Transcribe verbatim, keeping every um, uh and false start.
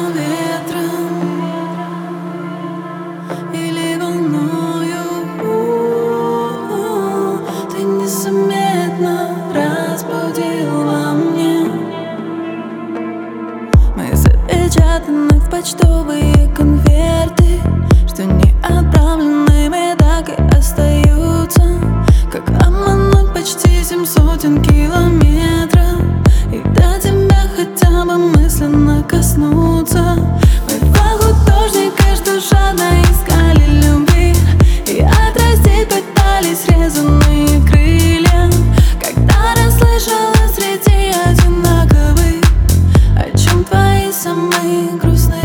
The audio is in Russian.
ветром или волною. Ты незаметно разбудил во мне. Мы запечатаны в почтовые конверты, что не отправленными так и остаются. Как обмануть почти семь сотен километров и до тебя хотя бы мысленно коснуться. Мы два художника, что жадно искали любви и отрастить пытались срезанные крылья. Когда расслышала среди одинаковых, о чем твои самые грустные